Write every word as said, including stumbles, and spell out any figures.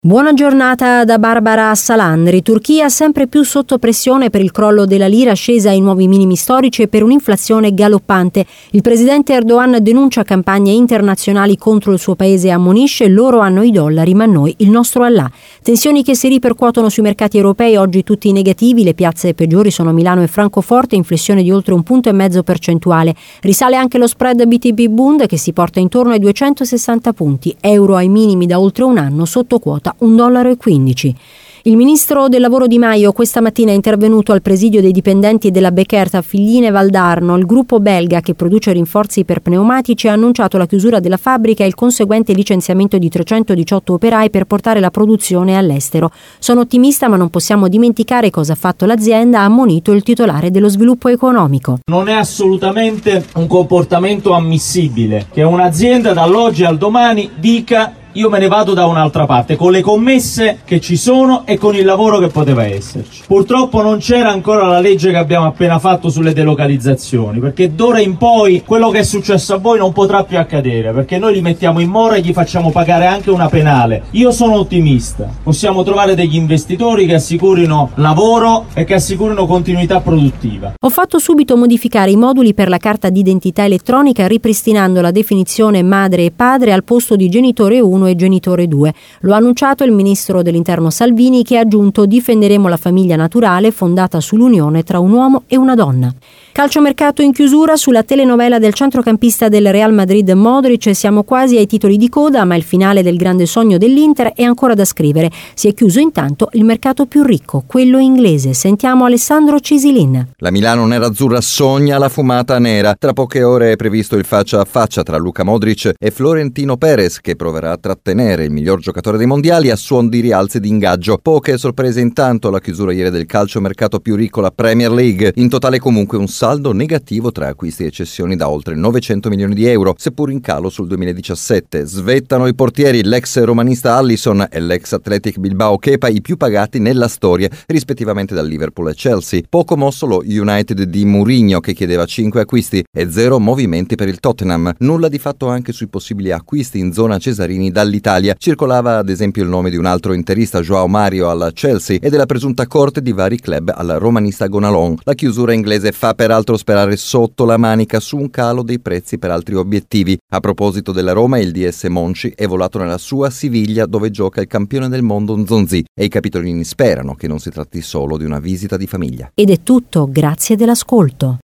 Buona giornata da Barbara Salandri. Turchia sempre più sotto pressione per il crollo della lira scesa ai nuovi minimi storici e per un'inflazione galoppante. Il presidente Erdogan denuncia campagne internazionali contro il suo paese e ammonisce: loro hanno i dollari ma noi il nostro Allah. Tensioni che si ripercuotono sui mercati europei, oggi tutti negativi. Le piazze peggiori sono Milano e Francoforte, inflessione di oltre un punto e mezzo percentuale. Risale anche lo spread B T P Bund che si porta intorno ai duecentosessanta punti. Euro ai minimi da oltre un anno, sotto quota un dollaro e quindici. Il ministro del lavoro Di Maio questa mattina è intervenuto al presidio dei dipendenti della Becherta Figline Valdarno. Il gruppo belga che produce rinforzi per pneumatici ha annunciato la chiusura della fabbrica e il conseguente licenziamento di trecentodiciotto operai per portare la produzione all'estero. Sono ottimista, ma non possiamo dimenticare cosa ha fatto l'azienda, ha ammonito il titolare dello sviluppo economico. Non è assolutamente un comportamento ammissibile che un'azienda dall'oggi al domani dica: io me ne vado da un'altra parte, con le commesse che ci sono e con il lavoro che poteva esserci. Purtroppo non c'era ancora la legge che abbiamo appena fatto sulle delocalizzazioni, perché d'ora in poi quello che è successo a voi non potrà più accadere, perché noi li mettiamo in mora e gli facciamo pagare anche una penale. Io sono ottimista, possiamo trovare degli investitori che assicurino lavoro e che assicurino continuità produttiva. Ho fatto subito modificare i moduli per la carta d'identità elettronica, ripristinando la definizione madre e padre al posto di genitore uno e genitore due. Lo ha annunciato il ministro dell'Interno Salvini, che ha aggiunto: difenderemo la famiglia naturale fondata sull'unione tra un uomo e una donna. Calciomercato in chiusura. Sulla telenovela del centrocampista del Real Madrid Modric siamo quasi ai titoli di coda, ma il finale del grande sogno dell'Inter è ancora da scrivere. Si è chiuso intanto il mercato più ricco, quello inglese. Sentiamo Alessandro Cisilin. La Milano nerazzurra sogna la fumata nera. Tra poche ore è previsto il faccia a faccia tra Luka Modric e Florentino Perez, che proverà a trattenere il miglior giocatore dei mondiali a suon di rialzi di ingaggio. Poche sorprese intanto alla chiusura ieri del calciomercato più ricco, la Premier League. In totale comunque un saldo negativo tra acquisti e cessioni da oltre novecento milioni di euro, seppur in calo sul duemiladiciassette. Svettano i portieri, l'ex romanista Alisson e l'ex Athletic Bilbao Kepa, i più pagati nella storia, rispettivamente dal Liverpool e Chelsea. Poco mosso lo United di Mourinho, che chiedeva cinque acquisti, e zero movimenti per il Tottenham. Nulla di fatto anche sui possibili acquisti in zona Cesarini dall'Italia. Circolava ad esempio il nome di un altro interista, João Mario al Chelsea, e della presunta corte di vari club al romanista Gonalon. La chiusura inglese fa peraltro sperare sotto la manica su un calo dei prezzi per altri obiettivi. A proposito della Roma, il D S Monci è volato nella sua Siviglia, dove gioca il campione del mondo Nzonzi, e i capitolini sperano che non si tratti solo di una visita di famiglia. Ed è tutto, grazie dell'ascolto.